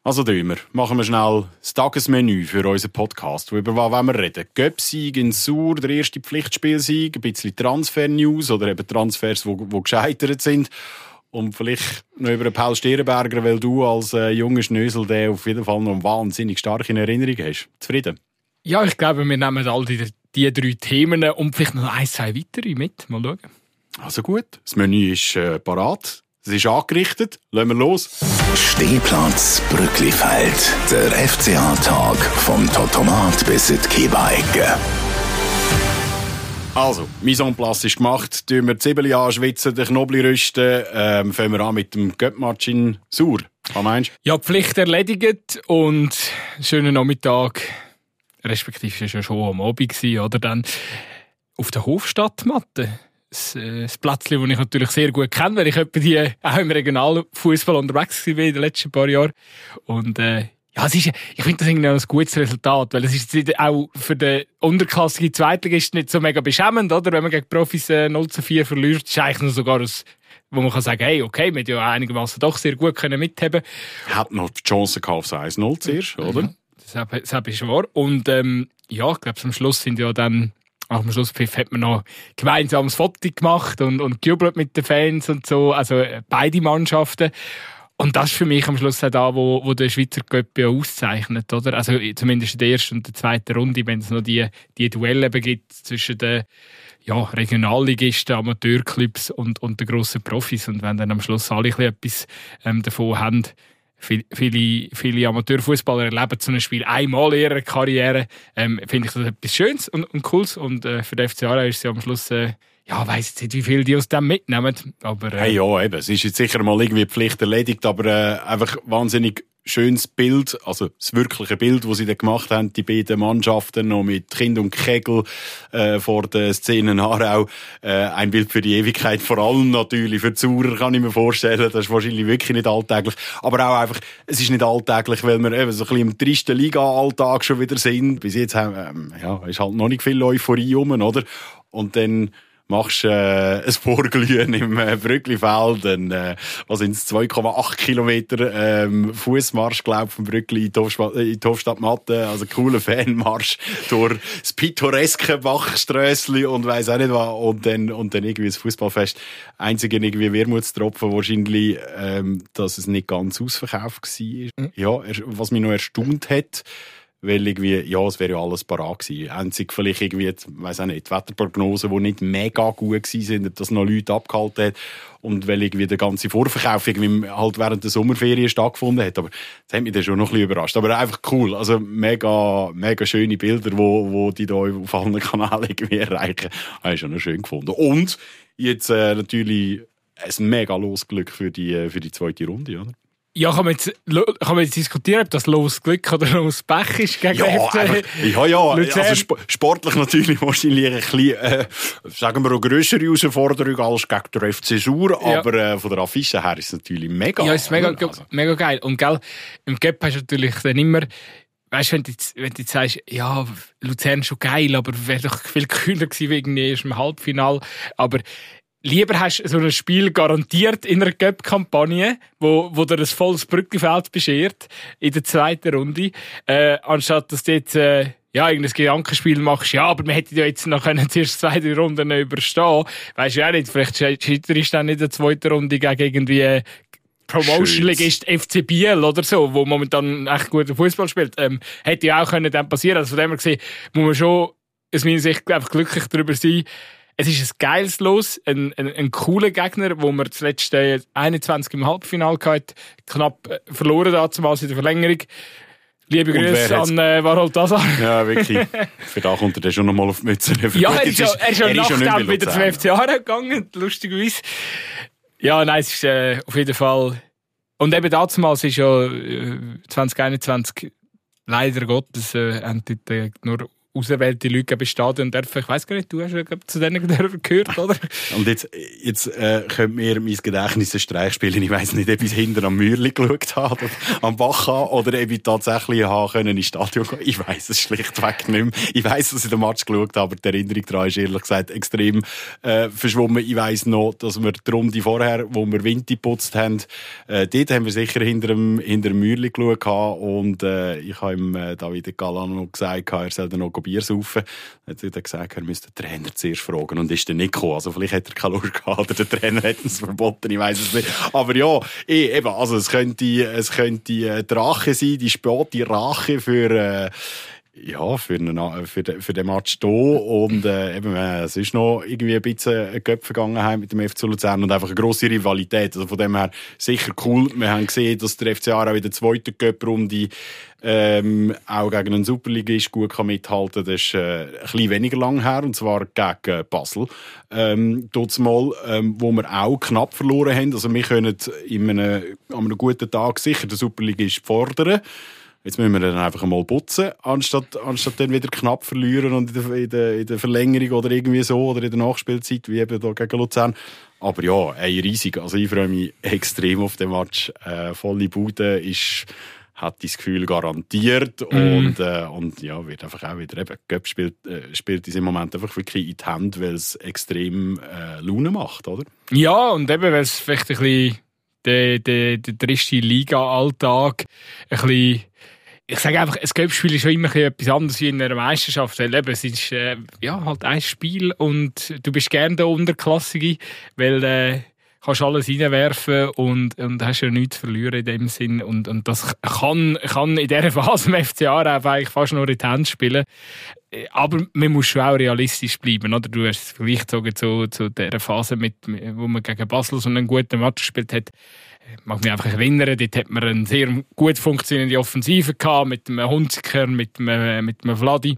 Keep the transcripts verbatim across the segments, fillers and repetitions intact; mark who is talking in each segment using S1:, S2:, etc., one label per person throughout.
S1: Also Dömer, machen wir schnell das Tagesmenü für unseren Podcast. Über was wollen wir reden? Göpsieg in Sur, der erste Pflichtspielsieg, ein bisschen Transfer-News oder eben Transfers, die, die gescheitert sind. Und vielleicht noch über Paul Stierenberger, weil du als äh, junger Schnösel den auf jeden Fall noch wahnsinnig stark in Erinnerung hast. Zufrieden?
S2: Ja, ich glaube, wir nehmen all die, die drei Themen und vielleicht noch ein, zwei weitere mit. Mal schauen.
S1: Also gut, das Menü ist äh, parat. Es ist angerichtet. Lassen wir los.
S3: Stehplatz Brücklifeld. Der F C A-Tag vom Totomat bis in die Kiebeicke.
S1: Also, Mise en place ist gemacht. Tun wir die Zwiebeln anschwitzen, den Knoblauch rüsten. Ähm, fangen wir an mit dem Göppmatch in Sur. Was meinst du?
S2: Ja, die Pflicht erledigt und schönen Nachmittag. Respektive war es ja schon am Abend, oder? Dann auf der Hofstadtmatte. Das, äh, das Plätzchen, das ich natürlich sehr gut kenne, weil ich etwa die auch im Regionalfußball unterwegs war in den letzten paar Jahren. Und äh, ja, es ist, ich finde das irgendwie ein gutes Resultat, weil es ist auch für den unterklassigen Zweitligisten nicht so mega beschämend, oder? Wenn man gegen Profis äh, null zu vier verliert, ist eigentlich noch sogar ein, wo man kann sagen, hey, okay, wir haben ja einigermaßen doch sehr gut können mitheben.
S1: Hat noch die Chance gehabt auf eins null zuerst, oder?
S2: Ja, das, das ist wahr. Und ähm, ja, ich glaube, am Schluss sind ja dann Am Schlusspfiff hat man noch gemeinsam ein Foto gemacht und, und gejubelt mit den Fans und so. Also beide Mannschaften. Und das ist für mich am Schluss auch da, wo, wo der Schweizer Cup ja auszeichnet, oder? Also zumindest in der ersten und der zweiten Runde, wenn es noch die, die Duelle gibt zwischen den ja, Regionalligisten, Amateurclubs und, und den grossen Profis. Und wenn dann am Schluss alle etwas ähm, davon haben. Viele, viele Amateurfußballer erleben so ein Spiel einmal in ihrer Karriere. Ähm, finde ich das etwas Schönes und, und Cooles. Und äh, für den F C Aarau ist es ja am Schluss, äh, ja, weiss jetzt nicht, wie viel die aus dem mitnehmen. Aber, äh,
S1: hey, ja, eben. Es ist jetzt sicher mal irgendwie Pflicht erledigt, aber äh, einfach wahnsinnig schönes Bild, also das wirkliche Bild, das sie da gemacht haben, die beiden Mannschaften noch mit Kind und Kegel äh, vor der Szene Aarau. Äh, ein Bild für die Ewigkeit, vor allem natürlich für die Zuhörer, kann ich mir vorstellen. Das ist wahrscheinlich wirklich nicht alltäglich. Aber auch einfach, es ist nicht alltäglich, weil wir eben so ein bisschen im tristen Liga-Alltag schon wieder sind. Bis jetzt haben, ähm, ja, ist halt noch nicht viel Euphorie rum, oder? Und dann machst äh, ein Vorglühen im äh, Brücklifeld, dann, äh, was sind es, zwei Komma acht Kilometer ähm, Fußmarsch, glaube vom Brückli in die Hofstadt, in die Hofstadtmatte, also cooler Fanmarsch durch das pittoreske Bachströssli und weiss auch nicht was, und dann, und dann irgendwie das Fußballfest. Einzige irgendwie Wermutstropfen wahrscheinlich, ähm, dass es nicht ganz ausverkauft war. Mhm. Ja, was mich noch erstaunt hat, weil irgendwie, ja, es wäre ja alles parat gewesen. Einzig vielleicht irgendwie, ich weiss auch nicht, die Wetterprognosen, die nicht mega gut gewesen sind, ob das noch Leute abgehalten hat. Und weil irgendwie der ganze Vorverkauf irgendwie halt während der Sommerferien stattgefunden hat. Aber das hat mich dann schon noch ein bisschen überrascht. Aber einfach cool. Also mega, mega schöne Bilder, wo, wo die da auf allen Kanälen irgendwie erreichen. Habe ich schon noch schön gefunden. Und jetzt, äh, natürlich ein mega Losglück für die, für die zweite Runde, oder?
S2: Ja, kann man, jetzt, kann man jetzt diskutieren, ob das Losglück oder Losbech ist gegen
S1: ja,
S2: F C
S1: einfach, ja, ja, also sp- sportlich natürlich wahrscheinlich ein bisschen, äh, sagen wir, eine grössere Herausforderung als gegen den F C Sur, ja. Aber äh, von der Affiche her ist es natürlich mega.
S2: Ja, es ist mega,
S1: also.
S2: mega geil. Und gell, im Cup hast du natürlich dann immer, weißt du, wenn du jetzt, wenn du jetzt sagst, ja, Luzern ist schon geil, aber wäre doch viel kühler gewesen wegen erst im Halbfinale, aber lieber hast du so ein Spiel garantiert in einer Cup-Kampagne, wo, wo dir ein volles Brücklifeld beschert in der zweiten Runde, äh, anstatt dass du jetzt äh, ja, irgendein Gedankenspiel machst, ja, aber wir hätten ja jetzt noch können zuerst zwei, drei Runden überstehen. Weisst du ja nicht, vielleicht scheiterst du dann in der zweiten Runde gegen irgendwie äh, Promotion-Ligist F C Biel oder so, wo momentan echt guten Fußball spielt. Ähm, hätte ja auch können dann passieren. Also von dem her gesehen, muss man schon aus meiner Sicht einfach glücklich darüber sein. Es ist ein geiles Los, ein, ein, ein cooler Gegner, wo wir das letzte einundzwanzig im Halbfinale hatten, knapp verloren damals in der Verlängerung. Liebe Grüße an äh, Warhold Azar.
S1: Ja, wirklich. Für da kommt er dann schon noch mal auf die Mütze.
S2: Ja, er ist, ja, er ist ja nachdem wieder zum F C Aarau gegangen, lustigerweise. Ja, nein, es ist äh, auf jeden Fall... Und eben damals ist ja äh, zwanzig einundzwanzig leider Gottes äh, haben dort, äh, nur auserwählte Leute im Stadion dürfen. Ich weiss gar nicht, du hast ja zu denen gehört, oder?
S1: Und jetzt, jetzt äh, könnt mir mein Gedächtnis einen Streich spielen. Ich weiss nicht, ob ich hinter am Mürli geschaut habe, oder am Bach habe, oder ob ich tatsächlich habe können ins Stadion gehen. Ich weiss es schlichtweg nicht mehr. Ich weiss, dass ich den Match geschaut habe, aber die Erinnerung daran ist ehrlich gesagt extrem äh, verschwommen. Ich weiss noch, dass wir die Runde vorher, wo wir Winter geputzt haben, äh, dort haben wir sicher hinter dem, hinter dem Mürli geschaut und äh, ich habe ihm äh, David Galano gesagt, er soll dann noch Bier saufen. Dann hat er gesagt, er müsste den Trainer zuerst fragen und ist dann nicht gekommen. Also vielleicht hat er keine Lust gehabt oder der Trainer hat es verboten, ich weiss es nicht. Aber ja, eh, eben, also es könnte, es könnte die Rache sein, die späte Rache für äh, ja, für, einen, für, den, für den Match hier. Und äh, eben, äh, es ist noch irgendwie ein bisschen eine Köpfe-Vergangenheit mit dem F C Luzern und einfach eine grosse Rivalität. Also von dem her sicher cool. Wir haben gesehen, dass der F C Aarau in der zweiten Cup-Runde ähm, auch gegen einen Superligist gut kann mithalten kann. Das ist äh, ein bisschen weniger lang her, und zwar gegen Basel. Ähm, dort mal, ähm, wo wir auch knapp verloren haben. Also wir können in einem, an einem guten Tag sicher den Superligist fordern. Jetzt müssen wir dann einfach einmal putzen, anstatt, anstatt dann wieder knapp verlieren und in der, in, der, in der Verlängerung oder irgendwie so oder in der Nachspielzeit, wie eben hier gegen Luzern. Aber ja, ey, riesig. Also ich freue mich extrem auf den Match. Äh, volle Bude ist, hat das Gefühl garantiert mm. und, äh, und ja, wird einfach auch wieder eben, Göpp spielt, äh, spielt in diesem Moment einfach wirklich in die Hand, weil es extrem äh, Laune macht, oder?
S2: Ja, und eben, weil es vielleicht ein bisschen der, der, der triste Liga-Alltag ein bisschen, ich sage einfach, ein Cup-Spiel ist schon immer etwas anderes wie in einer Meisterschaft. Weil eben, es ist äh, ja, halt ein Spiel und du bist gerne der Unterklassige, weil äh, kannst alles reinwerfen und, und hast ja nichts zu verlieren in dem Sinn. Und, und das kann, kann in dieser Phase im F C Aarau eigentlich fast nur in die Hand spielen. Aber man muss schon auch realistisch bleiben, oder? Du hast es vielleicht sogar zu, zu dieser Phase, mit, wo man gegen Basel so einen guten Match gespielt hat. Ich mag mich einfach erinnern, dort hat man eine sehr gut funktionierende Offensive gehabt, mit einem Hunziker, mit einem, mit einem Vladi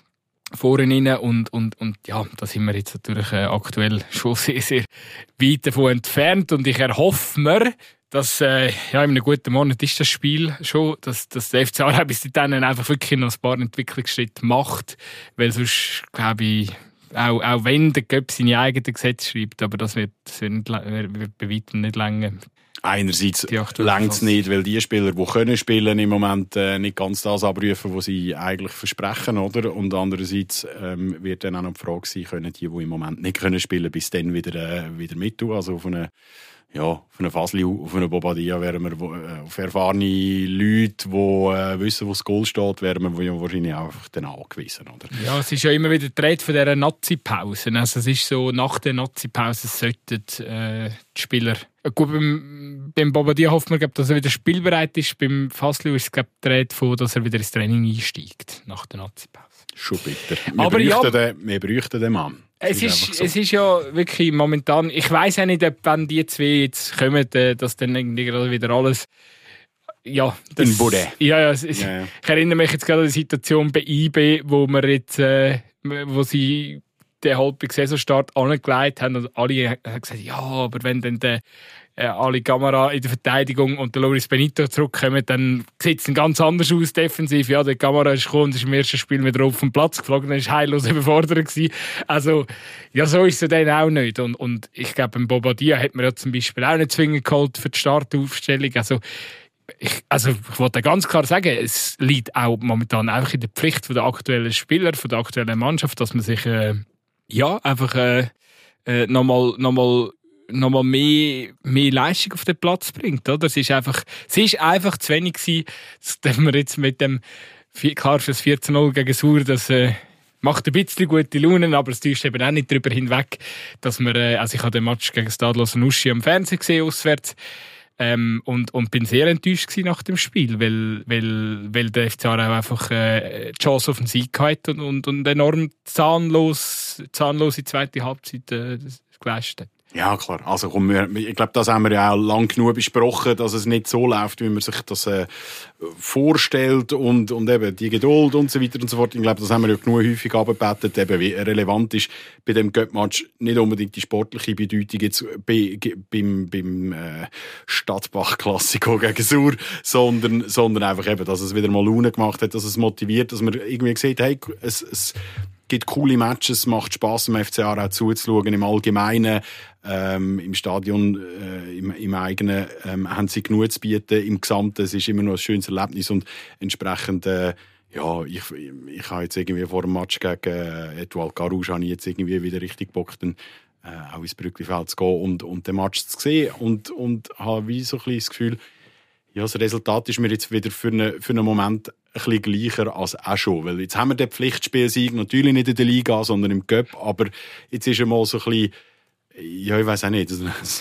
S2: vorne rein. Und, und, und ja, da sind wir jetzt natürlich äh, aktuell schon sehr, sehr weit davon entfernt. Und ich erhoffe mir, dass äh, ja, in einem guten Monat ist das Spiel schon, dass, dass der F C Aarau bis dahin einfach wirklich noch ein paar Entwicklungsschritte macht. Weil sonst, glaube ich, auch, auch wenn der Göpp seine eigenen Gesetze schreibt, aber das wird, das wird, nicht, wird bei weitem nicht länger.
S1: Einerseits längt es nicht, weil die Spieler, die können spielen, im Moment äh, nicht ganz das abrufen, was sie eigentlich versprechen, oder? Und andererseits ähm, wird dann auch noch die Frage sein, können die, die im Moment nicht können spielen, bis dann wieder, äh, wieder mittun. Also auf eine, ja, auf eine Fasli, auf eine Bobadilla wären wir äh, auf erfahrene Leute, die äh, wissen, wo das Goal steht, wären wir wahrscheinlich auch einfach dann angewiesen, oder?
S2: Ja, es ist ja immer wieder die Rede von dieser Nazi-Pause. Also es ist so, nach der Nazi-Pause sollten äh, die Spieler... Gut, beim, beim Bobadilla hofft man, dass er wieder spielbereit ist. Beim Fasli ist es die Rede davon, dass er wieder ins Training einsteigt, nach der Nazi-Pause.
S1: Schon bitter. Wir
S2: Aber
S1: bräuchten
S2: ja,
S1: den, wir bräuchten den Mann.
S2: Es ist, so. es ist ja wirklich momentan, ich weiss auch nicht, ob wenn die zwei jetzt kommen, dass dann irgendwie gerade wieder alles, ja, das,
S1: in Bude.
S2: Ja, ja, es, es, ja, ja. Ich erinnere mich jetzt gerade an die Situation bei I B, wo wir jetzt, äh, wo sie den halben Saisonstart angelegt haben und alle haben gesagt, ja, aber wenn dann der äh, Ali Camara in der Verteidigung und der Loris Benito zurückkommen, dann sieht es ganz anders aus defensiv. Ja, der Camara ist gekommen und ist im ersten Spiel wieder auf den Platz geflogen, dann war heillos überfordert gewesen. Also, ja, so ist es dann auch nicht. Und, und ich glaube, beim Bobadilla hat man ja zum Beispiel auch nicht zwingend geholt für die Startaufstellung. Also, Ich, also ich wollte ganz klar sagen, es liegt auch momentan einfach in der Pflicht der aktuellen Spieler, von der aktuellen Mannschaft, dass man sich äh, ja, einfach äh, äh, nochmal noch mal, noch mal mehr, mehr Leistung auf den Platz bringt. Oder? Es ist einfach, es ist einfach zu wenig gewesen, dass wir jetzt mit dem, klar für das vier zu null gegen Sur, das äh, macht ein bisschen gute Laune, aber es täuscht eben auch nicht darüber hinweg, dass wir, äh, also ich habe den Match gegen Stadlos Nuschi am Fernsehen gesehen, auswärts. Ähm, und, und bin sehr enttäuscht gewesen nach dem Spiel, weil, weil, weil der F C Aarau einfach äh, die Chance auf den Sieg hatte und, und, und enorm zahnlos, zahnlose zweite Halbzeit äh, geleistet hat.
S1: Ja, klar. Also, komm, wir, ich glaube, das haben wir ja auch lang genug besprochen, dass es nicht so läuft, wie man sich das äh, vorstellt und, und eben die Geduld und so weiter und so fort. Ich glaube, das haben wir ja genug häufig abgebettet. Eben, wie relevant ist bei dem Cup-Match nicht unbedingt die sportliche Bedeutung jetzt bei, beim, beim äh, Stadtbach-Klassiko gegen Sur, sondern, sondern einfach eben, dass es wieder mal Laune gemacht hat, dass es motiviert, dass man irgendwie sieht, hey, es, es gibt coole Matches, es macht Spass, im F C Aarau zuzuschauen, im Allgemeinen, ähm, im Stadion, äh, im, im eigenen, ähm, haben sie genug zu bieten, im Gesamten, es ist immer noch ein schönes Erlebnis und entsprechend, äh, ja, ich, ich habe jetzt irgendwie vor dem Match gegen äh, Etoile Carouge habe ich jetzt irgendwie wieder richtig Bock, dann äh, auch ins Brücklifeld zu gehen und, und den Match zu sehen und, und habe wie so ein bisschen das Gefühl, ja, das Resultat ist mir jetzt wieder für einen, für einen Moment ein bisschen gleicher als auch schon. Weil jetzt haben wir den Pflichtspielsieg natürlich nicht in der Liga, sondern im Cup. Aber jetzt ist einmal so ein bisschen, ja, ich weiss auch nicht,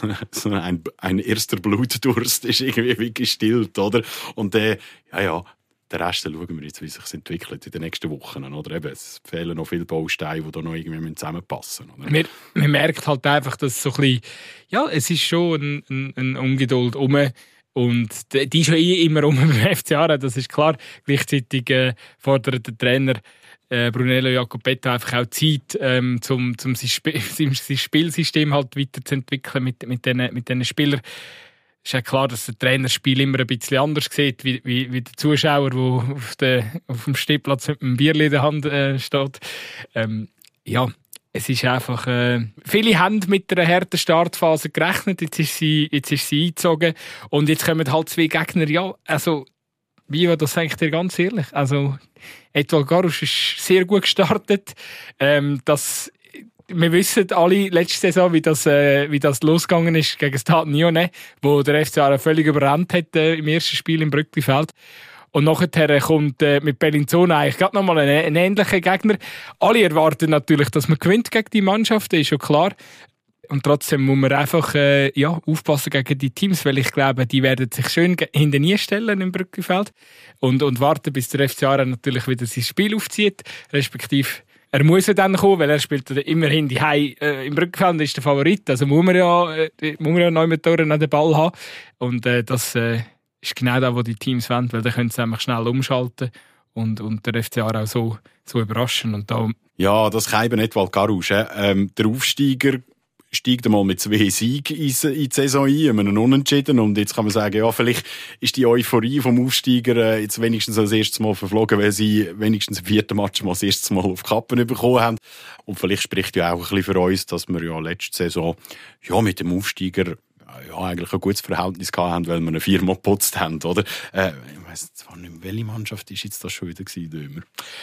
S1: so ein, ein erster Blutdurst ist irgendwie wie gestillt, oder? Und der, ja, ja, den Rest schauen wir jetzt, wie sich es entwickelt in den nächsten Wochen. Oder? Eben, es fehlen noch viele Bausteine, die da noch irgendwie zusammenpassen müssen.
S2: Man, man merkt halt einfach, dass so ein bisschen, ja, es ist schon eine ein, ein Ungeduld rum. Und die ist ja eh immer um beim F C Aarau, das ist klar. Gleichzeitig äh, fordert der Trainer äh, Brunello Jacopetto einfach auch Zeit, ähm, um zum sein, Sp- sein Spielsystem halt weiterzuentwickeln mit, mit diesen mit den Spielern. Es ist ja klar, dass der Trainer das Spiel immer ein bisschen anders sieht, wie, wie, wie der Zuschauer, der auf, der, auf dem Stehplatz mit einem Bierchen in der Hand äh, steht. Ähm, ja, es ist einfach, äh, viele haben mit einer harten Startphase gerechnet, jetzt ist sie, jetzt ist sie eingezogen und jetzt kommen halt zwei Gegner, ja, also, wie war das eigentlich dir ganz ehrlich? Also, Etoile Carouge ist sehr gut gestartet, ähm, das, wir wissen alle letzte Saison, wie das, äh, wie das losgegangen ist gegen Stade Lyonnais, wo der F C Aarau völlig überrannt hat äh, im ersten Spiel im Brücklifeld. Und nachher kommt äh, mit Bellinzona eigentlich gerade nochmal ein, ein ähnlicher Gegner. Alle erwarten natürlich, dass man gewinnt gegen die Mannschaft, das ist ja klar. Und trotzdem muss man einfach äh, ja, aufpassen gegen die Teams, weil ich glaube, die werden sich schön hinter nie stellen im Brücklifeld und, und warten, bis der F C Aarau natürlich wieder sein Spiel aufzieht, respektive er muss ja dann kommen, weil er spielt immerhin die Hei äh, im Brücklifeld, ist der Favorit, also muss man ja, äh, muss man ja neu mit Toren an den Ball haben und äh, das äh, ist genau das, was die Teams wollen, weil dann können sie einfach schnell umschalten und, und der F C Aarau so, so überraschen. Und da
S1: ja, das kann eben Etoile Carouge. Ähm, der Aufsteiger steigt einmal mit zwei Siegen in die Saison ein, einen Unentschieden. Und jetzt kann man sagen, ja, vielleicht ist die Euphorie vom Aufsteiger äh, jetzt wenigstens als erstes Mal verflogen, weil sie wenigstens im vierten Match mal das erste Mal auf die Kappen bekommen haben. Und vielleicht spricht ja auch ein bisschen für uns, dass wir ja letzte Saison ja, mit dem Aufsteiger ja, eigentlich ein gutes Verhältnis gehabt haben, weil wir eine Firma geputzt haben, oder? Äh, ich weiss zwar nicht mehr, welche Mannschaft ist jetzt das schon wieder gewesen,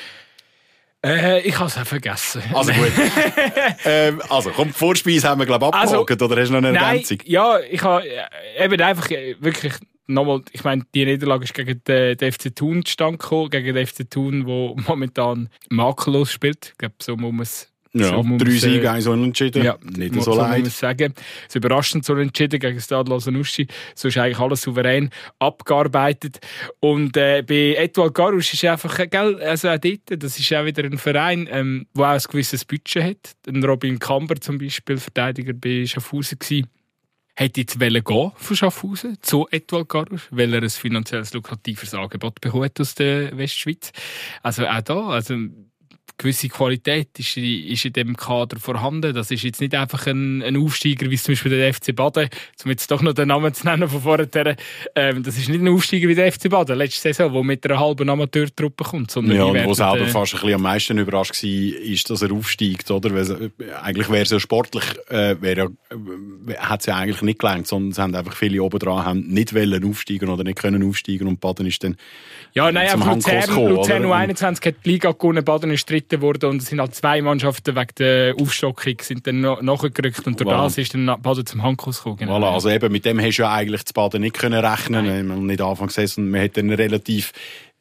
S2: Äh, ich habe es auch vergessen.
S1: Also gut. ähm, also, komm, die Vorspeise haben wir, glaube ich, abgehakt, also, oder hast du noch eine
S2: nein,
S1: Ergänzung?
S2: Ja, ich habe eben einfach wirklich nochmal, ich meine, die Niederlage ist gegen den, den F C Thun zustande gekommen, gegen den F C Thun, der momentan makellos spielt. Ich glaube, so muss man es
S1: Ja, so drei äh, Siege, eins Unentschieden.
S2: Ja,
S1: nicht
S2: so,
S1: so
S2: so
S1: leid.
S2: Muss man sagen. Es ist überraschend so entschieden gegen Stade Lausanne-Uschi. So ist eigentlich alles souverän abgearbeitet. Und äh, bei Etoile Carouge ist einfach, gell, also auch dort, das ist auch wieder ein Verein, ähm, der auch ein gewisses Budget hat. Ein Robin Kamber zum Beispiel, Verteidiger bei Schaffhausen gewesen, hätte jetzt gehen von Schaffhausen zu Etoile Carouge, weil er ein finanzielles lukratives Angebot bekommen hat aus der Westschweiz. Also auch da, also gewisse Qualität ist, ist in diesem Kader vorhanden. Das ist jetzt nicht einfach ein, ein Aufsteiger, wie zum Beispiel der F C Baden, um jetzt doch noch den Namen zu nennen von vorher. Ähm, das ist nicht ein Aufsteiger wie der F C Baden letzte Saison, der mit einer halben Amateurtruppe kommt. Sondern
S1: ja, und wo selber
S2: äh,
S1: fast ein bisschen am meisten überrascht war, ist, dass er aufsteigt. Oder? Weil, eigentlich wäre es ja sportlich, äh, wäre ja, äh, hat es ja eigentlich nicht gelangt, sondern es haben einfach viele oben dran haben nicht wollen aufsteigen oder nicht können aufsteigen und Baden ist dann
S2: ja, nein,
S1: zum
S2: Luzern,
S1: gekommen,
S2: Luzern U einundzwanzig hat die Liga gewonnen, Baden ist Dritter geworden und es sind halt zwei Mannschaften wegen der Aufstockung sind dann noch nachgerückt und durch voilà. Das ist dann Baden zum Handkurs gekommen. Genau.
S1: Voilà, also eben, mit dem hast du ja eigentlich zu Baden nicht können rechnen, wenn man nicht Anfang Saison, man hat dann relativ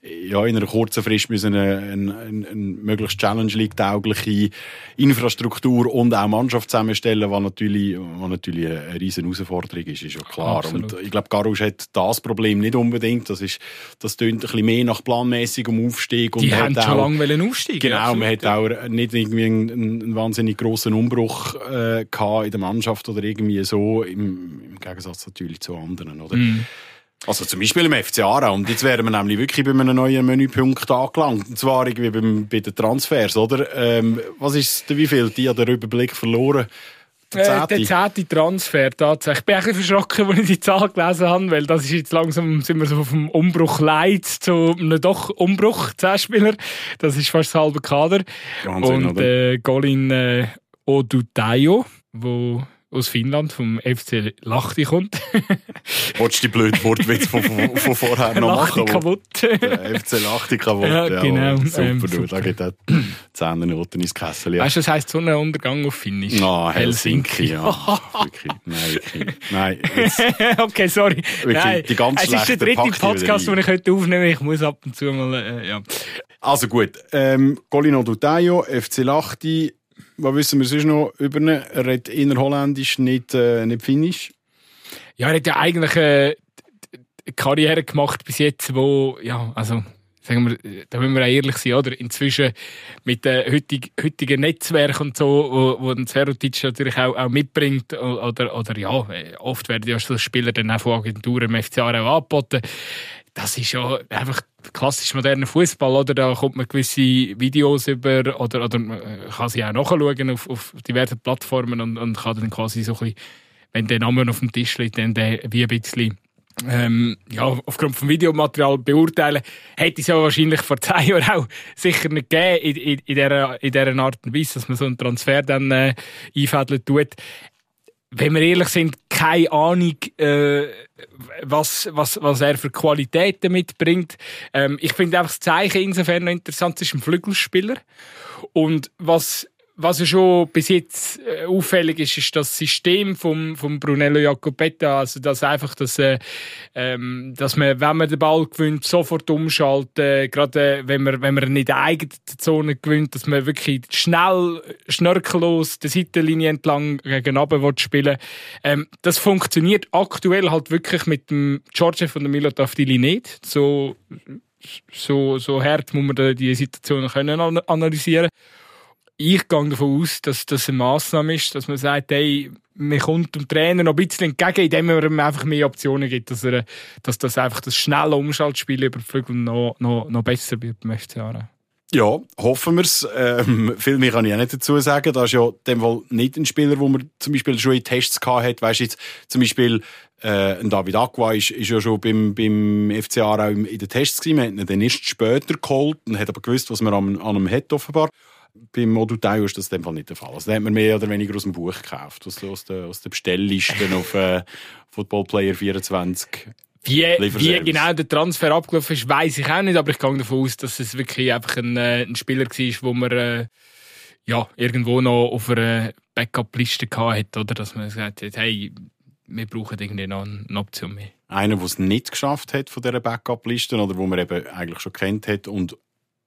S1: ja, in einer kurzen Frist müssen eine, eine, eine, eine möglichst Challenge League-taugliche Infrastruktur und auch Mannschaft zusammenstellen, was natürlich, was natürlich eine riesen Herausforderung ist, ist ja klar.
S2: Absolut.
S1: Und ich glaube, Garus hat das Problem nicht unbedingt. Das ist, das tönt ein bisschen mehr nach planmäßigem Aufstieg. Und
S2: die haben schon
S1: auch,
S2: lange aufsteigen.
S1: Genau,
S2: absolut,
S1: man hat
S2: ja.
S1: auch nicht irgendwie einen, einen wahnsinnig grossen Umbruch äh, gehabt in der Mannschaft oder irgendwie so, im, im Gegensatz natürlich zu anderen, oder?
S2: Mm.
S1: Also zum Beispiel im F C Aarau. Und jetzt wären wir nämlich wirklich bei einem neuen Menüpunkt angelangt. Und zwar irgendwie beim, bei den Transfers, oder? Ähm, was ist der, wie viel? Die hat den Überblick verloren? Der
S2: Äh, der zehnte Transfer, tatsächlich. Ich bin ein bisschen verschrocken, als ich die Zahl gelesen habe, weil das ist jetzt langsam, sind wir so auf dem Umbruch Leid zu einem doch Umbruch, zehn Spieler. Das ist fast das halbe Kader.
S1: Wahnsinn,
S2: und
S1: oder?
S2: äh, Golin äh, Odutayo, der aus Finnland, vom F C Lahti kommt.
S1: Wolltest du die blöden Wortwitze von, von, von vorher noch
S2: Lahti
S1: machen?
S2: kaputt.
S1: Der F C Lahti kaputt.
S2: Ja,
S1: Ja,
S2: genau.
S1: Super,
S2: Ähm,
S1: du.
S2: super.
S1: Da geht auch Zehnernoten ins Kessel. Ja.
S2: Weißt du, das heisst Sonnenuntergang auf Finnisch?
S1: Ah, Helsinki, ja. Wirklich. Nein, wirklich. Nein, jetzt,
S2: okay, sorry. Nein,
S1: die ganz
S2: es ist der
S1: schlechte
S2: dritte
S1: Pakt wieder
S2: Podcast,
S1: rein.
S2: den ich heute aufnehme. Ich muss ab und zu mal, äh, ja.
S1: Also gut, ähm, Golin Odutayo, F C Lahti. Was wissen wir sonst noch über ihn? Er redet innerholländisch, nicht, äh, nicht Finnisch.
S2: Ja, er hat ja eigentlich äh, eine Karriere gemacht bis jetzt, wo, ja, also, sagen wir, da müssen wir auch ehrlich sein, oder? Inzwischen mit den heutigen, heutigen Netzwerken und so, wo, wo ein Zverotic natürlich auch, auch mitbringt, oder, oder ja, oft werden ja so Spieler dann auch von Agenturen im F C Aarau angeboten. Das ist ja einfach klassisch moderner Fußball, oder? Da kommt man gewisse Videos über, oder, oder man kann sie auch nachschauen auf, auf diversen Plattformen und, und kann dann quasi so ein bisschen, wenn der Name auf dem Tisch liegt, dann den wie ein bisschen ähm, ja, aufgrund vom Videomaterial beurteilen. Hätte es ja wahrscheinlich vor zehn Jahren auch sicher nicht gegeben, in, in, in, dieser, in dieser Art und Weise, dass man so einen Transfer dann äh, einfädeln tut. Wenn wir ehrlich sind, keine Ahnung, äh, was, was, was er für Qualitäten mitbringt. Ähm, ich finde einfach das Zeichen insofern noch interessant, es ist ein Flügelspieler. Und was, was ja schon bis jetzt äh, auffällig ist, ist das System vom, vom Brunello Jacopetta. Also, dass einfach, dass, äh, ähm, dass man, wenn man den Ball gewinnt, sofort umschalten. Äh, gerade äh, wenn man, wenn man nicht in der eigenen Zone gewinnt, dass man wirklich schnell, schnörkellos die Seitenlinie entlang gegen runter spielen. Ähm, das funktioniert aktuell halt wirklich mit dem Georgiev und dem Milotavdili nicht. So, so, so hart muss man die Situation können analysieren. Ich gehe davon aus, dass das eine Massnahme ist, dass man sagt, hey, man kommt dem Trainer noch ein bisschen entgegen, indem man ihm einfach mehr Optionen gibt, dass, er, dass das einfach das schnelle Umschaltspiel über die Flügel noch, noch, noch besser wird beim F C Aarau.
S1: Ja, hoffen wir es. Ähm, viel mehr kann ich auch nicht dazu sagen. Das ist ja dem Fall nicht ein Spieler, wo man zum Beispiel schon in Tests gehabt hat. Weißt du jetzt, zum Beispiel, äh, ein David Acqua ist, ist ja schon beim, beim F C Aarau in den Tests gewesen. Man hat ihn dann erst später geholt und hat aber gewusst, was man an, an ihm hat, offenbar. Beim Odutayo ist das in dem Fall nicht der Fall. Also, den hat man mehr oder weniger aus dem Buch gekauft, aus, aus der, aus der Bestellliste auf äh, Football Player vierundzwanzig.
S2: Wie, wie genau der Transfer abgelaufen ist, weiss ich auch nicht, aber ich gehe davon aus, dass es wirklich einfach ein, äh, ein Spieler war, wo man äh, ja, irgendwo noch auf einer Backup-Liste hatte, oder? Dass man gesagt hat, hey, wir brauchen irgendwie noch eine Option mehr.
S1: Einer, der es nicht geschafft hat von dieser Backup-Liste, oder wo man eben eigentlich schon kennt hat und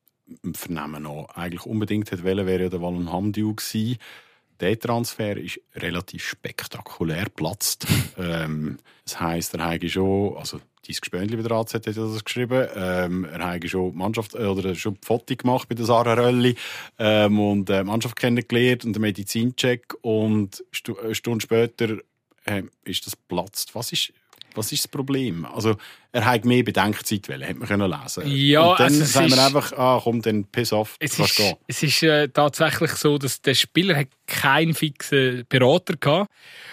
S1: im Vernehmen noch eigentlich unbedingt hätte wollen, wäre ja der Wallon Hamdiu gewesen. Der Transfer ist relativ spektakulär geplatzt. ähm, das heisst, er hat schon, also dein Gespöndli wieder A Z hat das geschrieben, ähm, er hat schon die Mannschaft, äh, oder schon die Foto gemacht bei der Sarah Rölli ähm, und äh, die Mannschaft kennengelernt und den Medizincheck und stu- eine Stunde später äh, ist das geplatzt. Was ist Was ist das Problem? Also, er hat mehr Bedenkzeit wollen, hätte man können lesen.
S2: Ja,
S1: und dann
S2: also
S1: sagen wir
S2: ist,
S1: einfach, ah, komm, dann piss off,
S2: es
S1: kannst
S2: ist,
S1: gehen.
S2: es ist äh, tatsächlich so, dass der Spieler hat keinen fixen Berater hatte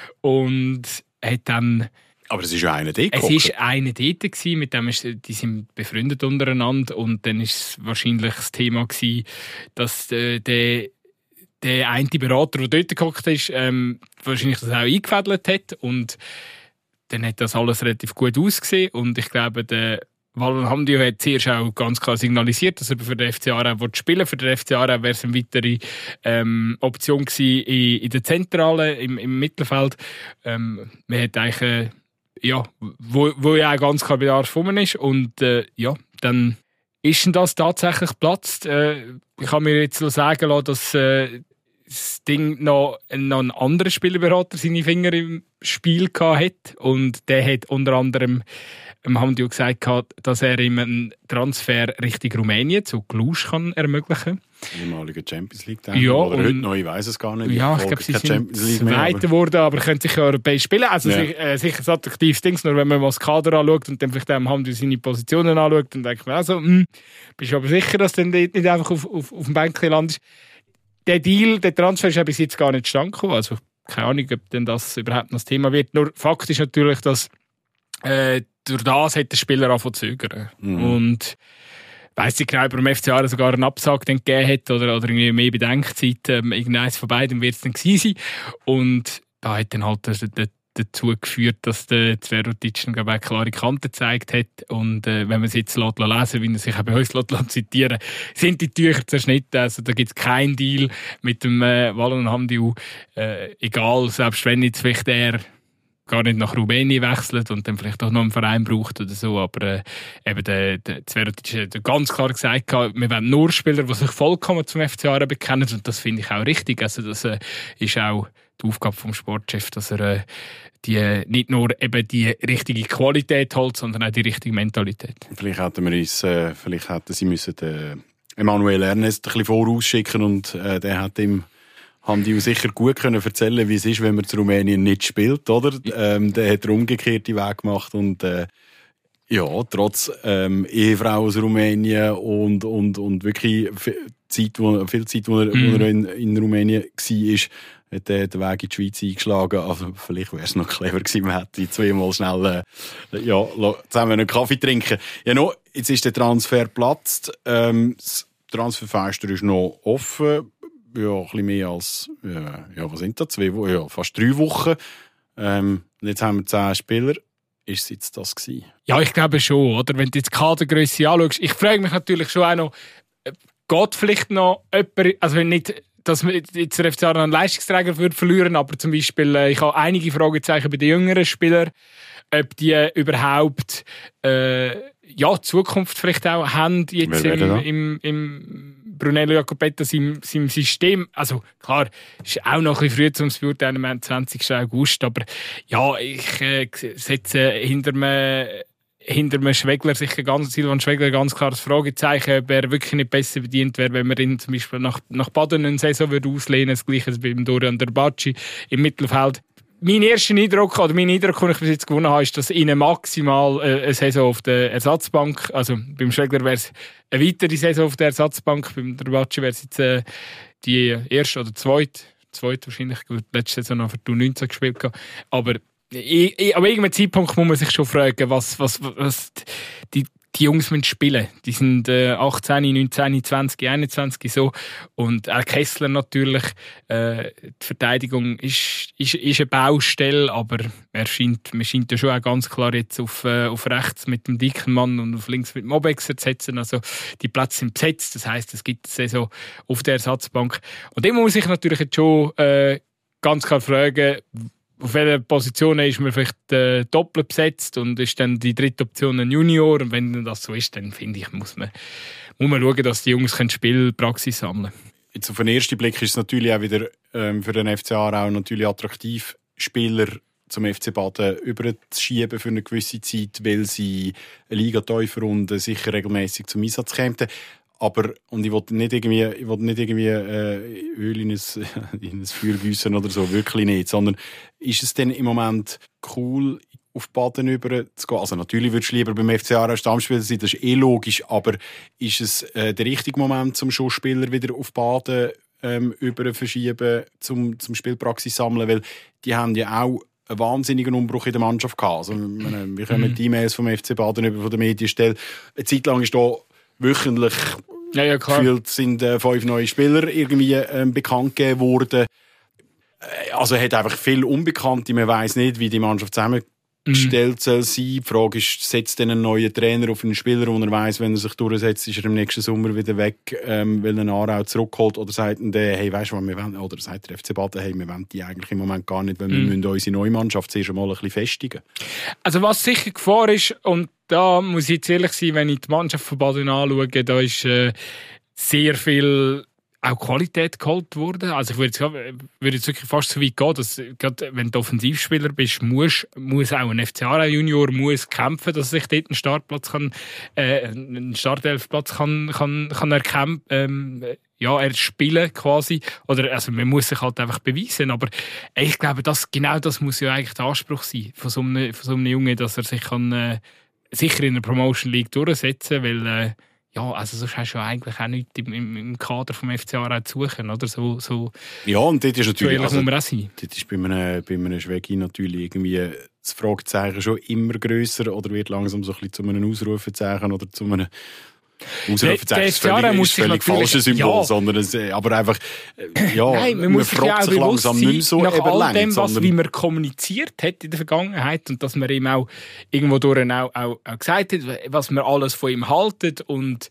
S2: und hat dann...
S1: Aber es ist ja einer dort.
S2: Es war einer dort, gewesen, mit dem ist, die sind befreundet untereinander und dann war es wahrscheinlich das Thema gewesen, dass äh, der der eine Berater, der dort gehockt ist, ähm, wahrscheinlich das auch eingefädelt hat und dann hat das alles relativ gut ausgesehen und ich glaube, der Wallon Hamdiu hat zuerst auch ganz klar signalisiert, dass er für den F C Aarau spielen will. Für den F C Aarau wäre es eine weitere ähm, Option gewesen in, in der Zentrale, im, im Mittelfeld. Ähm, man hat eigentlich, äh, ja, wo, wo ja auch ganz klar Bedarf vorne ist und äh, ja, dann ist denn das tatsächlich geplatzt? Äh, ich kann mir jetzt sagen lassen, dass äh, das Ding noch, noch ein anderer Spielerberater seine Finger im Spiel hatte. Und der hat unter anderem Hamdiou gesagt, dass er ihm einen Transfer Richtung Rumänien zu Cluj kann ermöglichen kann.
S1: Ehemalige Champions League.
S2: Ja,
S1: oder
S2: und,
S1: heute noch, ich weiss es gar nicht.
S2: Ja, ich glaube, sie sind Zweiter geworden, aber können sicher europäisch spielen. Also ja. sich, äh, sicher ein attraktives Ding, nur wenn man mal das Kader anschaut und dann vielleicht dem Hamdiou seine Positionen anschaut, dann denkt man also, hm, bist du aber sicher, dass du dann nicht einfach auf, auf, auf dem Bänkchen landest. Der Deal, der Transfer ist ja bis jetzt gar nicht zustande gekommen. Also keine Ahnung, ob denn das überhaupt noch das Thema wird. Nur Fakt ist natürlich, dass äh, durch das hat der Spieler angefangen zu zögern. Mhm. Und weiss ich genau, ob er im F C A sogar einen Absag gegeben hat oder, oder irgendwie mehr Bedenkzeit. Ähm, irgendeines von beiden wird es dann gewesen sein. Und da hat dann halt der, der, dazu geführt, dass der Zverotic glaube ich, eine klare Kante gezeigt hat. Und äh, wenn man es jetzt lesen lässt, wie er sich auch bei uns zitieren sind die Tücher zerschnitten. Also da gibt es keinen Deal mit dem äh, Wallon Hamdiou. Äh, egal, selbst wenn jetzt vielleicht er gar nicht nach Rumänien wechselt und dann vielleicht auch noch einen Verein braucht oder so. Aber äh, eben der, der Zverotic hat ganz klar gesagt, wir wollen nur Spieler, die sich vollkommen zum F C A bekennen. Und das finde ich auch richtig. Also das äh, ist auch die Aufgabe vom Sportchef, dass er äh, die, nicht nur eben die richtige Qualität holt, sondern auch die richtige Mentalität.
S1: Vielleicht hätten wir uns, äh, vielleicht hätten sie müssen den Emmanuel Ernest ein bisschen vorausschicken und äh, der hat ihm Hamdiou sicher gut können erzählen, wie es ist, wenn man zu Rumänien nicht spielt, oder? Ähm, der hat den umgekehrten Weg gemacht und äh, ja, trotz ähm, Ehefrau aus Rumänien und, und, und wirklich viel Zeit, wo, viel Zeit, wo er, mm. wo er in, in Rumänien war, hat er den Weg in die Schweiz eingeschlagen. Also vielleicht wäre es noch clever gewesen, man hätte zweimal schnell äh, ja, zusammen einen Kaffee trinken. Ja, no, jetzt ist der Transfer geplatzt. Ähm, das Transferfenster ist noch offen. Ja, ein bisschen mehr als, ja, ja was sind das? Zwei Wochen? Ja, fast drei Wochen. Ähm, und jetzt haben wir zehn Spieler. Ist es jetzt das gewesen?
S2: Ja, ich glaube schon, oder? Wenn du jetzt die Kadergrösse anschaust, ich frage mich natürlich schon auch noch, geht vielleicht noch jemand, also wenn nicht, dass man jetzt der F C A einen Leistungsträger würde verlieren, aber zum Beispiel, ich habe einige Fragezeichen bei den jüngeren Spielern, ob die überhaupt äh, ja, Zukunft vielleicht auch haben, jetzt im, im, im Brunello Jacopetta seinem, seinem System. Also klar, ist auch noch ein bisschen früh zum beurteilen, am zwanzigsten August, aber ja, ich äh, setze hinter mir hinter einem Schwegler sicher ganz, Silvan Schwegler ganz klar das Fragezeichen, ob er wirklich nicht besser bedient wäre, wenn man ihn zum Beispiel nach, nach Baden eine Saison würde auslehnen, das Gleiche wie beim Dorian Derbacci im Mittelfeld. Mein erster Eindruck, oder mein Eindruck, den ich bis jetzt gewonnen habe, ist, dass ihnen maximal eine Saison auf der Ersatzbank, also beim Schwegler wäre es eine weitere Saison auf der Ersatzbank, beim Derbacci wäre es jetzt äh, die erste oder zweite, zweite wahrscheinlich, letzte Saison noch für die U neunzehn gespielt gehabt. Aber Ich, ich, aber irgendeinem Zeitpunkt muss man sich schon fragen, was, was, was die, die Jungs müssen spielen. Die sind äh, achtzehn, neunzehn, zwanzig, einundzwanzig so. Und auch Kessler natürlich. Äh, die Verteidigung ist, ist, ist eine Baustelle, aber er scheint, man scheint ja schon auch ganz klar jetzt auf, äh, auf rechts mit dem dicken Mann und auf links mit dem Mobexer zu setzen. Also die Plätze sind besetzt. Das heisst, es gibt eine Saison auf der Ersatzbank. Und dem muss ich natürlich jetzt schon äh, ganz klar fragen, auf welcher Position ist man vielleicht äh, doppelt besetzt und ist dann die dritte Option ein Junior. Und wenn das so ist, dann finde ich, muss man, muss man schauen, dass die Jungs Spielpraxis sammeln können.
S1: Jetzt auf den ersten Blick ist es natürlich auch wieder ähm, für den F C A auch natürlich attraktiv, Spieler zum F C Baden überzuschieben für eine gewisse Zeit, weil sie eine Liga-Täuferrunde sicher regelmäßig zum Einsatz kämen. Aber, und ich wollte nicht irgendwie, ich wollte nicht irgendwie äh, Öl in ein, in ein Feuer gießen oder so, wirklich nicht. Sondern ist es denn im Moment cool, auf Baden über zu gehen? Also natürlich würdest du lieber beim F C A als Stammspieler sein, das ist eh logisch, aber ist es äh, der richtige Moment, zum schon Spieler wieder auf Baden ähm, über verschieben, zum, zum Spielpraxis sammeln? Weil die haben ja auch einen wahnsinnigen Umbruch in der Mannschaft gehabt. Also, wir, wir kommen mhm. die E-Mails vom F C Baden über von der Medienstelle. Eine Zeit lang ist da wöchentlich
S2: ja, ja, klar.
S1: gefühlt sind äh, fünf neue Spieler irgendwie ähm, bekannt gegeben worden. Äh, also hat einfach viel Unbekannte. Man weiss nicht, wie die Mannschaft zusammen gestellt soll sein. Die Frage ist, setzt denn ein neuer Trainer auf einen Spieler, wo er weiss, wenn er sich durchsetzt, ist er im nächsten Sommer wieder weg, ähm, weil er Aarau zurückholt, oder sagt der, hey, weisst du was, wir wollen, oder sagt der F C Baden, hey, wir wollen die eigentlich im Moment gar nicht, weil wir mm. müssen unsere neue Mannschaft zuerst einmal ein bisschen festigen.
S2: Also was sicher Gefahr ist, und da muss ich jetzt ehrlich sein, wenn ich die Mannschaft von Baden anschaue, da ist äh, sehr viel auch Qualität geholt worden. Also ich würde jetzt, würde jetzt wirklich fast so weit gehen, dass gerade wenn du Offensivspieler bist, muss, muss auch ein F C Aarau Junior muss kämpfen, dass er sich dort einen Startplatz kann, äh, einen Startelfplatz kann, kann, kann erkämpfen, ähm, ja, erspielen quasi. Oder, also man muss sich halt einfach beweisen. Aber ich glaube, das, genau das muss ja eigentlich der Anspruch sein von so einem, von so einem Jungen, dass er sich kann, äh, sicher in der Promotion League durchsetzen, weil äh, ja, also sonst hast du ja eigentlich auch nichts im, im, im Kader vom F C Aarau zu suchen, oder? So, so,
S1: ja, und das ist natürlich,
S2: so
S1: also,
S2: muss man auch sein.
S1: Das ist bei einem, bei einem Schwegi natürlich irgendwie das Fragezeichen schon immer grösser oder wird langsam so ein bisschen zu einem Ausrufezeichen oder zu einem Ausrufezeichen ist völlig, ist völlig falsches Symbol, ja. sondern es, aber einfach, ja,
S2: Nein, man, man muss fragt sich, sich langsam nicht mehr so nach all dem, was wie man kommuniziert hat in der Vergangenheit und dass man ihm auch irgendwo durch auch, auch, auch gesagt hat, was man alles von ihm haltet. Und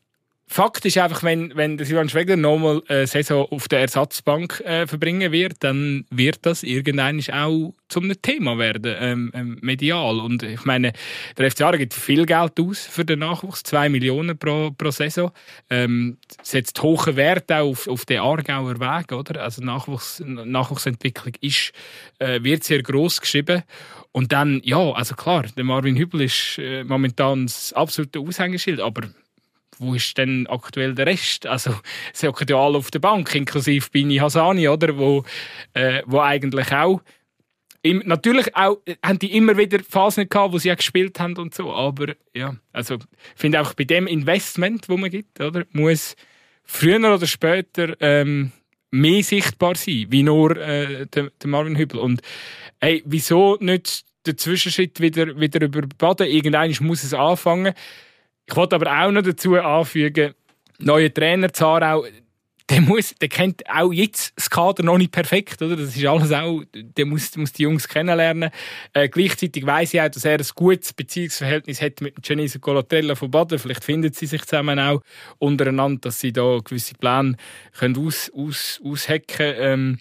S2: Fakt ist einfach, wenn, wenn der Silvan Schwegler nochmal eine Saison auf der Ersatzbank äh, verbringen wird, dann wird das irgendwann auch zum Thema werden, ähm, ähm, medial. Und ich meine, der F C Aarau gibt viel Geld aus für den Nachwuchs, zwei Millionen pro, pro Saison. Ähm, setzt hohen Wert auch auf, auf den Aargauer Weg, oder? Also Nachwuchs, Nachwuchsentwicklung ist, äh, wird sehr gross geschrieben. Und dann, ja, also klar, der Marvin Hübel ist äh, momentan das absolute Aushängeschild, aber wo ist denn aktuell der Rest? Also, sie hocken ja alle auf der Bank, inklusive Bini Hassani, oder? Wo, äh, wo eigentlich auch, im, natürlich auch, haben die immer wieder Phasen gehabt, wo sie auch gespielt haben und so, aber ja, also, ich finde auch bei dem Investment, das man gibt, oder? Muss früher oder später, ähm, mehr sichtbar sein, wie nur, äh, der, der Marvin Hübel. Und, hey, wieso nicht der Zwischenschritt wieder, wieder überbaden? Irgendwann muss es anfangen. Ich wollte aber auch noch dazu anfügen, neuer Trainer Zarau, der, muss, der kennt auch jetzt das Kader noch nicht perfekt, oder? Das ist alles auch, der muss, muss die Jungs kennenlernen. Äh, gleichzeitig weiss ich auch, dass er ein gutes Beziehungsverhältnis hat mit Genese Colatrella von Baden. Vielleicht finden sie sich zusammen auch untereinander, dass sie da gewisse Pläne können aus, aus, aushacken. Ähm,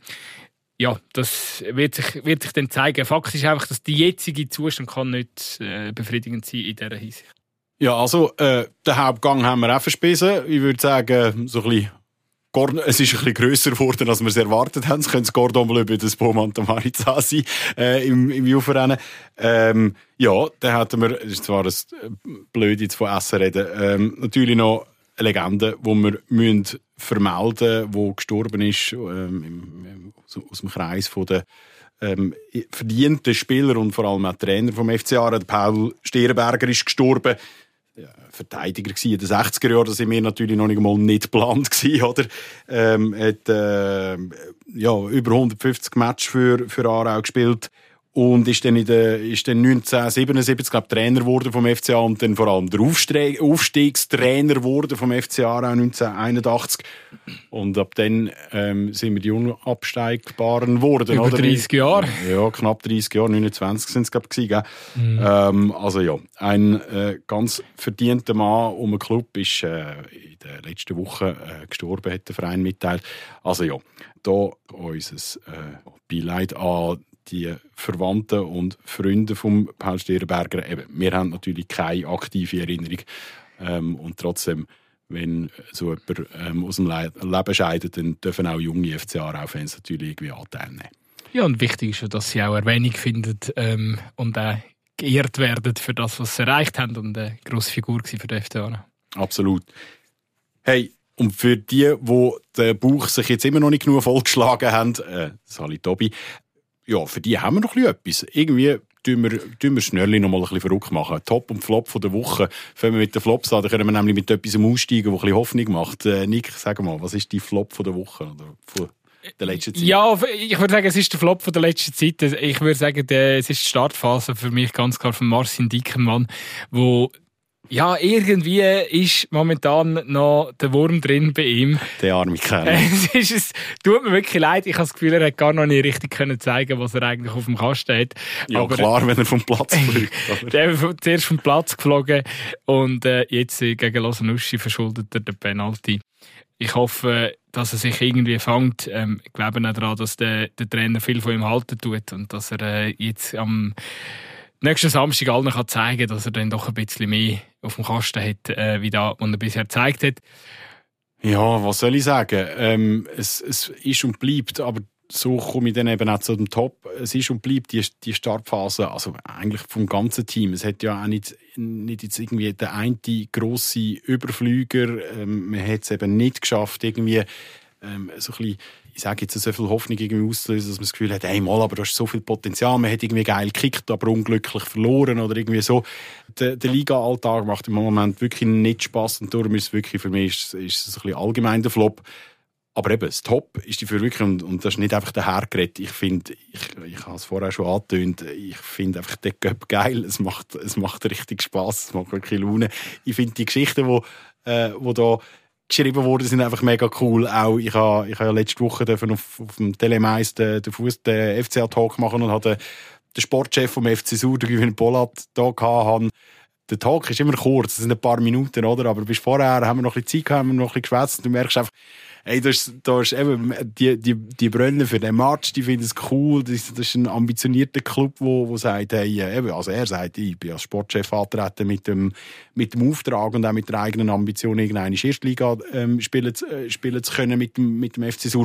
S2: ja, das wird sich, wird sich dann zeigen. Fakt ist einfach, dass die jetzige Zustand kann nicht äh, befriedigend sein in dieser Hinsicht.
S1: Ja, also äh, den Hauptgang haben wir auch verspissen. Ich würde sagen, so ein bisschen Gordon, es ist ein bisschen grösser geworden, als wir es erwartet haben. Es könnte das Gordon mal über das Beaumont Maritza sein äh, im, im Juverennen. Ähm, ja, dann hatten wir, das ist zwar das blöd jetzt von Essen reden, ähm, natürlich noch eine Legende, die wir müssen vermelden, die gestorben ist ähm, im, aus dem Kreis von der Ähm, verdiente Spieler und vor allem auch Trainer vom F C Aarau. Paul Stierenberger ist gestorben. Ja, Verteidiger in den sechziger Jahren, da sind wir natürlich noch nicht mal nicht geplant gewesen, oder? Ähm, hat äh, ja, über hundertfünfzig Matches für, für Aarau gespielt und ist dann, in der, ist dann neunzehnhundertsiebenundsiebzig glaub, Trainer geworden vom F C A und dann vor allem der Aufstre- Aufstiegstrainer geworden vom F C Aarau neunzehnhunderteinundachtzig. Und ab dann ähm, sind wir die Unabsteigbaren geworden.
S2: Über
S1: oder?
S2: dreißig Jahre.
S1: Ja, knapp dreißig Jahre, neunundzwanzig sind es glaube ich. Mhm. Ähm, also ja, ein äh, ganz verdienter Mann um den Club ist äh, in der letzten Woche äh, gestorben, hat der Verein mitteilt. Also ja, da unser äh, Beileid an die Verwandten und Freunde von Paul Stierenberger. Eben, wir haben natürlich keine aktive Erinnerung. Ähm, und trotzdem, wenn so jemand ähm, aus dem Le- Leben scheidet, dann dürfen auch junge F C Aarau-Fans natürlich irgendwie Anteil nehmen.
S2: Ja, und wichtig ist ja, dass sie auch Erwähnung finden ähm, und auch geehrt werden für das, was sie erreicht haben und eine grosse Figur für den F C Aarau.
S1: Absolut. Hey, und für die, die den Bauch sich jetzt immer noch nicht genug vollgeschlagen haben, äh, Sali Tobi, ja, für die haben wir noch etwas. Irgendwie tun wir, tun wir schnell noch mal ein bisschen verrückt machen. Top und Flop von der Woche. Fangen wir mit den Flops an, dann können wir nämlich mit etwas aussteigen, das ein bisschen Hoffnung macht. Äh, Nick, sag mal, was ist die Flop von der Woche oder von der letzten Zeit?
S2: Ja, ich würde sagen, es ist der Flop von der letzten Zeit. Ich würde sagen, es ist die Startphase für mich ganz klar von Marcin Dickermann, wo Ja, irgendwie ist momentan noch der Wurm drin bei ihm.
S1: Der arme Kerl.
S2: Es, ist, es tut mir wirklich leid. Ich habe das Gefühl, er hat gar noch nicht richtig können zeigen, was er eigentlich auf dem Kasten hat.
S1: Ja,
S2: aber
S1: klar, wenn er vom Platz fliegt.
S2: Der ist zuerst vom Platz geflogen und äh, jetzt äh, gegen Losanuschi verschuldet er den Penalty. Ich hoffe, dass er sich irgendwie fängt. Ähm, ich glaube auch daran, dass der, der Trainer viel von ihm halten tut und dass er äh, jetzt am nächsten Samstag allen kann zeigen kann, dass er dann doch ein bisschen mehr auf dem Kasten hat, äh, wie das, was er bisher gezeigt hat.
S1: Ja, was soll ich sagen? Ähm, es, es ist und bleibt, aber so komme ich dann eben auch zu dem Top. Es ist und bleibt die, die Startphase, also eigentlich vom ganzen Team. Es hat ja auch nicht, nicht jetzt irgendwie der eine grosse Überflüger. Ähm, man hat es eben nicht geschafft, irgendwie ähm, so ein bisschen, ich sage jetzt, so viel Hoffnung irgendwie auszulösen, dass man das Gefühl hat, hey, mal, aber da ist so viel Potenzial, man hat irgendwie geil gekickt, aber unglücklich verloren oder irgendwie so. Der, der Liga-Alltag macht im Moment wirklich nicht Spass und darum ist es wirklich, für mich ist, ist es ein bisschen allgemein der Flop. Aber eben, das Top ist dafür wirklich, und, und das ist nicht einfach der Hergerät. Ich finde, ich, ich habe es vorher schon angetönt, ich finde einfach den Cup geil. Es macht, es macht richtig Spass, es macht wirklich Laune. Ich finde die Geschichten, die äh, wo da geschrieben wurden, sind einfach mega cool. Auch ich habe, ich habe ja letzte Woche auf, auf dem Telemeis den, den, Fuss, den F C A-Talk machen und hatte den Sportchef vom F C Sur, den Güven Polat, da gehabt. Der Talk ist immer kurz, das sind ein paar Minuten, oder? Aber bis vorher haben wir noch ein bisschen Zeit gehabt, haben wir noch ein bisschen geschwätzt und du merkst einfach, hey, da ist, da ist eben die, die, die Brennen für den Match, die finden es cool. Das, das ist ein ambitionierter Club, wo, wo sagt, hey, eben, also er sagt, ich bin als Sportchef antreten mit dem, mit dem Auftrag und auch mit der eigenen Ambition, irgendeine Erstliga ähm, spielen, äh, spielen zu können mit dem, mit dem F C Sur.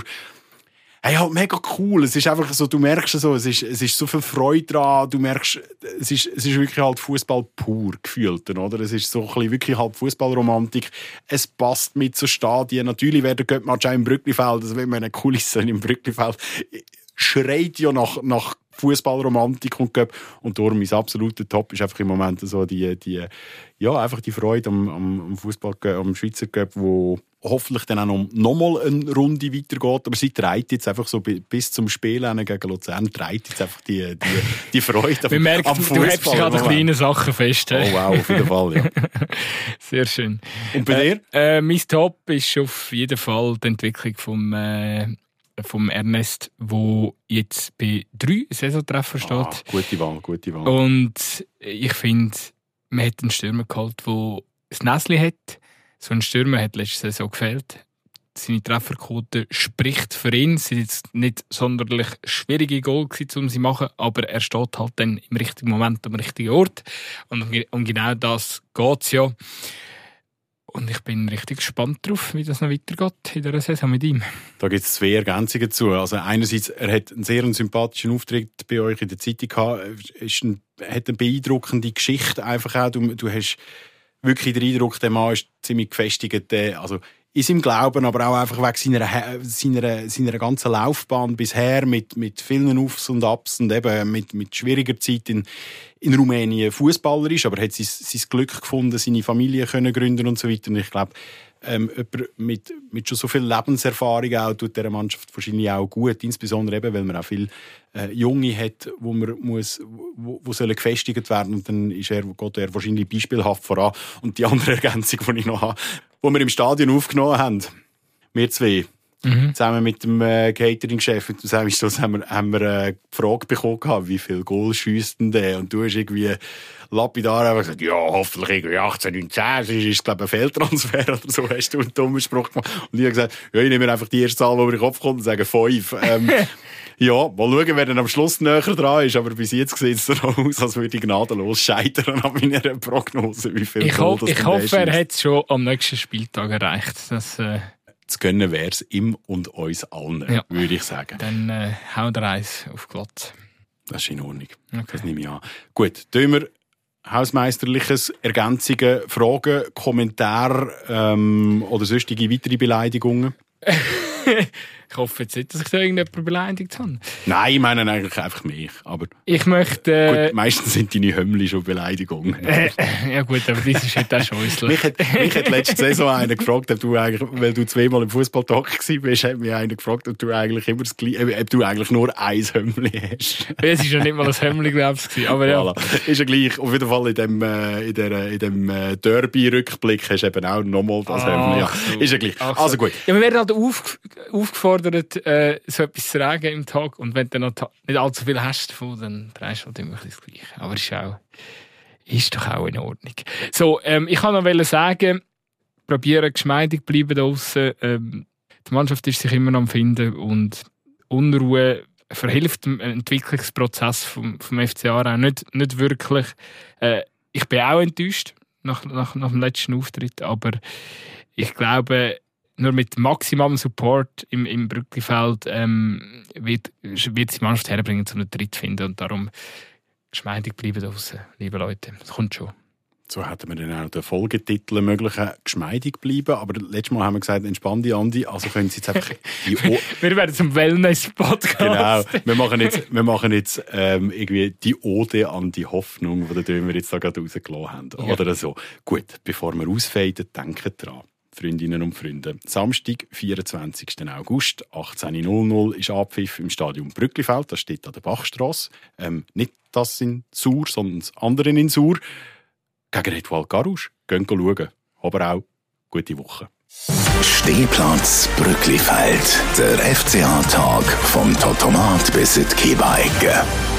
S1: Hey, halt mega cool. Es ist einfach so, du merkst so, es ist, es ist so viel Freude dran. Du merkst, es ist, es ist wirklich halt Fußball pur gefühlt, oder? Es ist so ein bisschen wirklich halt Fußballromantik. Es passt mit so Stadien. Natürlich wäre der Göttmatch auch im Brücklifeld, also wenn man eine Kulisse im Brücklifeld schreit ja nach, nach Fußballromantik und Göpp. Und darum ist absolute Top ist einfach im Moment so die, die, ja, einfach die Freude am, am, am Fußball, am Schweizer Göpp, wo hoffentlich dann auch noch, noch mal eine Runde weitergeht. Aber sie treibt jetzt einfach so bis zum Spiel gegen Luzern, treibt jetzt einfach die, die, die Freude
S2: am, merkt, am Fußball. Du hältst dich an den kleinen Sachen fest.
S1: Oh wow, auf jeden Fall, ja.
S2: Sehr schön.
S1: Und bei dir?
S2: Äh, äh, mein Top ist auf jeden Fall die Entwicklung vom, äh, vom Ernest, wo jetzt bei drei Saisontreffer steht.
S1: Ah, gute Wahl, gute Wahl.
S2: Und ich finde, man hat einen Stürmer geholt, der das Näsli hat. So ein Stürmer hat letzte Saison gefehlt. Seine Trefferquote spricht für ihn. Es sind jetzt nicht sonderlich schwierige Goal gewesen, um sie zu machen, aber er steht halt dann im richtigen Moment am richtigen Ort. Und um genau das geht es ja. Und ich bin richtig gespannt darauf, wie das noch weitergeht in dieser Saison mit ihm.
S1: Da gibt es zwei Ergänzungen dazu. Also einerseits, er hat einen sehr sympathischen Auftritt bei euch in der Zeitung gehabt. Er hat eine beeindruckende Geschichte einfach auch. Du, du hast wirklich den Eindruck, der Mann ist ziemlich gefestigt. Also in seinem Glauben, aber auch einfach wegen seiner, seiner, seiner ganzen Laufbahn bisher mit, mit vielen Aufs und Abs und eben mit, mit schwieriger Zeit in, in Rumänien Fußballer ist, aber hat sein, sein Glück gefunden, seine Familie können gründen und so weiter. Und ich glaube, ähm, jemand mit, mit schon so viel Lebenserfahrung auch, tut dieser Mannschaft wahrscheinlich auch gut, insbesondere eben, weil man auch viele äh, Junge hat, wo man muss, wo, wo sollen gefestigt werden, und dann ist er, geht er wahrscheinlich beispielhaft voran. Und die andere Ergänzung, die ich noch habe, wo wir im Stadion aufgenommen haben, wir zwei, mhm. zusammen mit dem äh, Catering-Chef und dem Samstag haben wir, haben wir äh, gefragt bekommen, wie viel Goal schiesst denn der? Und du hast irgendwie lapidar einfach gesagt, ja, hoffentlich irgendwie achtzehn, neunzehn, das ist, ist glaube ich, ein Fehltransfer oder so, hast du einen dummen Spruch gemacht. Und ich habe gesagt, ja, ich nehme einfach die erste Zahl, die mir in den Kopf kommt, und sage fünf. Ähm, ja, mal schauen, wer dann am Schluss näher dran ist, aber bis jetzt sieht es so aus, als würde ich gnadenlos scheitern an meiner Prognose, wie viel
S2: ich
S1: Goal
S2: ho-
S1: das
S2: Ich hoffe, er hat es schon am nächsten Spieltag erreicht. Das, äh
S1: zu gönnen wäre es ihm und uns allen, ja. würde ich sagen.
S2: Dann äh, hauen wir eins auf glatt.
S1: Das ist in Ordnung.
S2: Okay.
S1: Das nehme ich an. Gut, tun wir hausmeisterliches, Ergänzungen, Fragen, Kommentare ähm, oder sonstige weitere Beleidigungen?
S2: Ich hoffe jetzt nicht, dass ich da irgendjemanden beleidigt habe.
S1: Nein, ich meine eigentlich einfach mich. Aber
S2: ich möchte... Äh,
S1: gut, meistens sind deine Hömmli schon Beleidigungen.
S2: Äh, ja gut, aber das ist halt auch scheußlich.
S1: mich, hat, mich hat letzte Saison einer gefragt, ob du eigentlich, weil du zweimal im Fußballtalk gewesen bist, hat mich einer gefragt, ob du eigentlich immer das Gleiche, ob du eigentlich nur ein Hömmli hast.
S2: Es war ja nicht mal ein Hömmli, glaube ich. Aber ja.
S1: Voilà. Ist ja gleich. Auf jeden Fall in dem, äh, in der, in dem äh, Derby-Rückblick hast du eben auch nochmal das Hömmli. Ja.
S2: So.
S1: Ist ja gleich.
S2: Ach
S1: Also
S2: so.
S1: gut.
S2: Ja, wir werden halt auf, aufgefordert, äh, so etwas zu sagen im Tag. Und wenn du noch nicht allzu viel hast davon, dann drehst du halt immer das Gleiche. Aber ist, auch, ist doch auch in Ordnung. So, ähm, ich kann noch sagen, probieren geschmeidig bleiben da draussen. Ähm, die Mannschaft ist sich immer noch am Finden und Unruhe verhilft dem Entwicklungsprozess vom, vom F C Aarau nicht, nicht wirklich. Äh, ich bin auch enttäuscht nach, nach, nach dem letzten Auftritt, aber ich glaube, nur mit maximalem Support im, im Brücklifeld ähm, wird, wird die Mannschaft herbringen, um einen Tritt zu finden. Und darum geschmeidig bleiben draussen, liebe Leute. Das kommt schon.
S1: So hätten wir dann auch den Folgetitel möglichen geschmeidig bleiben. Aber letztes Mal haben wir gesagt, entspann dich, Andi. Also können Sie jetzt einfach... Die o-
S2: wir werden zum Wellness-Podcast.
S1: Genau. Wir machen jetzt, wir machen jetzt ähm, irgendwie die Ode an die Hoffnung, die wir jetzt da gerade rausgelassen haben. Ja. Oder so. Gut, bevor wir ausfaden, denkt dran. Freundinnen und Freunde. Samstag, vierundzwanzigsten August, achtzehn Uhr null null ist Abpfiff im Stadion Brücklifeld. Das steht an der Bachstrasse. Ähm, nicht das in Sur, sondern das andere in Sur. Gegen Etoile Carouge. Gehen schauen. Aber auch gute Woche.
S3: Stehplatz Brücklifeld. Der F C A-Tag vom Totomat bis in die Kieberecke.